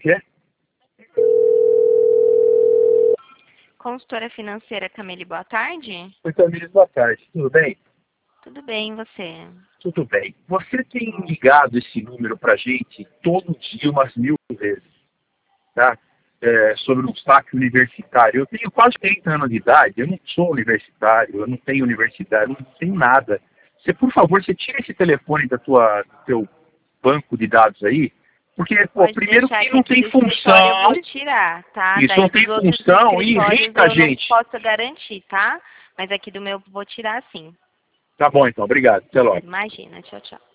Quê? Consultora financeira Camille, boa tarde. Oi, Camille, boa tarde. Tudo bem? Tudo bem, e você? Tudo bem. Você tem ligado esse número pra gente todo dia umas 1000 vezes, tá? Sobre o saque universitário. Eu tenho quase 30 anos de idade, eu não sou universitário, eu não tenho universidade, eu não tenho nada. Você, por favor, você tira esse telefone do teu banco de dados aí, porque, pô, Pode primeiro deixar que que não aqui tem do escritório eu função, vou tirar, tá? isso Daí não tem dos outros função e escritórios irrita a eu não gente. posso garantir, tá? Mas aqui do meu eu vou tirar sim. Tá bom, então, obrigado. Até logo. Imagina, tchau, tchau.